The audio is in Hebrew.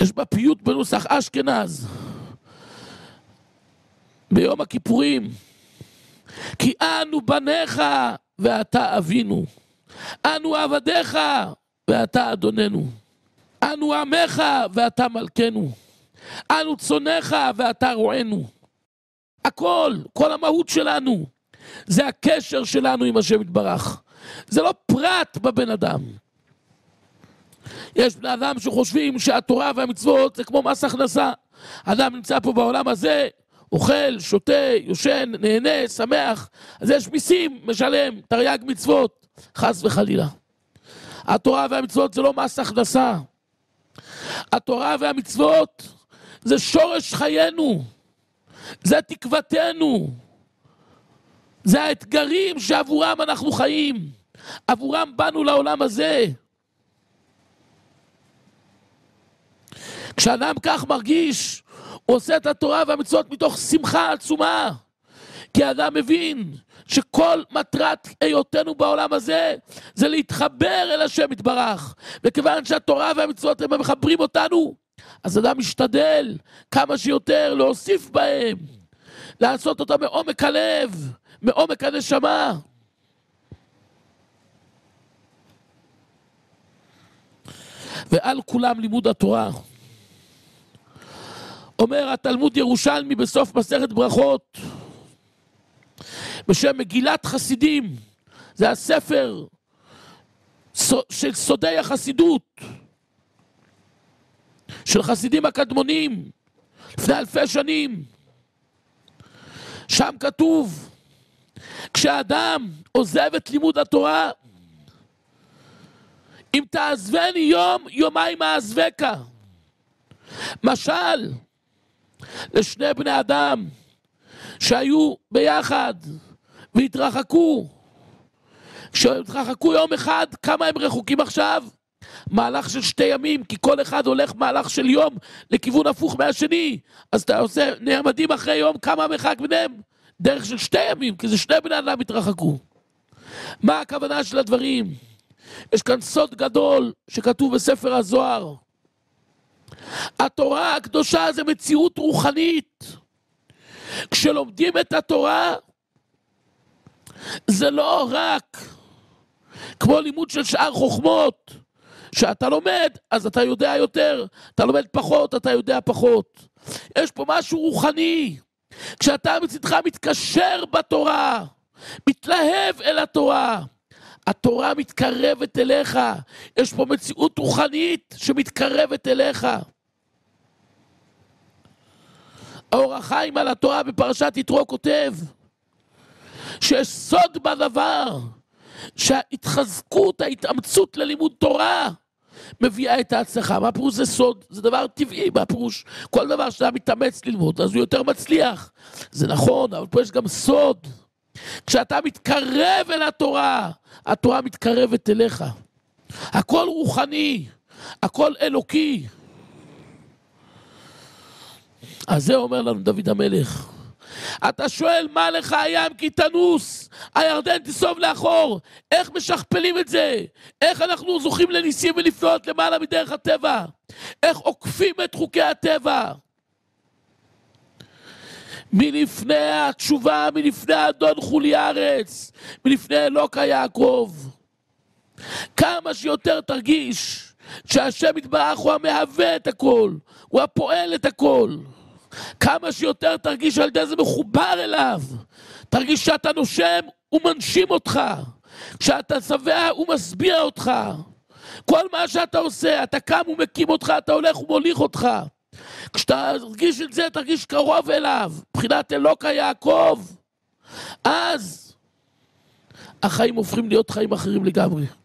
יש בה פיוט בנוסח אשכנז, ביום הכיפורים, כי אנו בניך ואתה אבינו, אנו עבדיך ואתה אדוננו, אנו עמך ואתה מלכנו, אנו צונך ואתה רוענו. הכל, כל המהות שלנו, זה הקשר שלנו עם השם יתברך. זה לא פרט בבן אדם. יש בני אדם שחושבים שהתורה והמצוות זה כמו מס הכנסה. אדם נמצא פה בעולם הזה, אוכל, שותה, יושן, נהנה, שמח, אז יש מיסים, משלם, תרי"ג מצוות, חס וחלילה. התורה והמצוות זה לא מס הכנסה. התורה והמצוות זה שורש חיינו, זה תקוותנו, זה האתגרים שעבורם אנחנו חיים, עבורם באנו לעולם הזה. כשאדם כך מרגיש, הוא עושה את התורה והמצוות מתוך שמחה עצומה, כי האדם מבין שכל מטרת היותנו בעולם הזה זה להתחבר אל השם יתברך, וכיוון שהתורה והמצוות הם מחברים אותנו, אז אדם משתדל כמה שיותר להוסיף בהם, לעשות אותם מעומק הלב, מעומק הנשמה. ועל כולם לימוד התורה. אומר התלמוד ירושלמי בסוף מסכת ברכות, בשם מגילת חסידים, זה הספר של סודי החסידות, של חסידים הקדמונים, לפני אלפי שנים. שם כתוב, כשאדם עוזב את לימוד התורה, אם תעזבני יום, יומיים אעזבך. משל, לשני בני אדם שהיו ביחד והתרחקו. כשהתרחקו יום אחד, כמה הם רחוקים עכשיו? מהלך של 2 ימים, כי כל אחד הולך מהלך של יום לכיוון הפוך מהשני. אז אתה עושה, נעמדים אחרי יום, כמה המרחק ביניהם? דרך של 2 ימים, כי זה 2 בני אדם התרחקו. מה הכוונה של הדברים? יש כאן סוד גדול שכתוב בספר הזוהר. התורה הקדושה זה מציאות רוחנית. כשלומדים את התורה, זה לא רק כמו לימוד של שאר חוכמות, שאתה לומד, אז אתה יודע יותר, אתה לומד פחות, אתה יודע פחות. יש פה משהו רוחני. כשאתה מצדך מתקשר בתורה, מתלהב אל התורה, התורה מתקרבת אליך. יש פה מציאות רוחנית שמתקרבת אליך. האור החיים על התורה בפרשת יתרו כותב, שיש סוד בדבר, שההתחזקות, ההתאמצות ללימוד תורה, מביאה את ההצלחה. מה פירוש זה סוד? זה דבר טבעי. מה פירוש? כל דבר שאתה מתאמץ ללמוד, אז הוא יותר מצליח. זה נכון, אבל פה יש גם סוד. כשאתה מתקרב אל התורה, התורה מתקרבת אליך. הכל רוחני, הכל אלוקי. אז זה אומר לנו דוד המלך. אתה שואל מה לך הים כי תנוס, הירדן תסוב לאחור. איך משכפלים את זה? איך אנחנו זוכים לניסים ולפלאות למעלה מדרך הטבע? איך עוקפים את חוקי הטבע? מלפני התשובה, מלפני האדון חולי הארץ, מלפני אלוקה יעקב. כמה שיותר תרגיש שהשם יתברך הוא המהווה את הכל, הוא הפועל את הכל. כמה שיותר תרגיש על ידי זה מחובר אליו. תרגיש שאתה נושם, הוא מנשים אותך. כשאתה שבע, הוא משביע אותך. כל מה שאתה עושה, אתה קם, הוא מקים אותך, אתה הולך, הוא מוליך אותך. כשאתה תרגיש את זה, תרגיש קרוב אליו, מבחינת אלוקה יעקב, אז החיים הופכים להיות חיים אחרים לגמרי.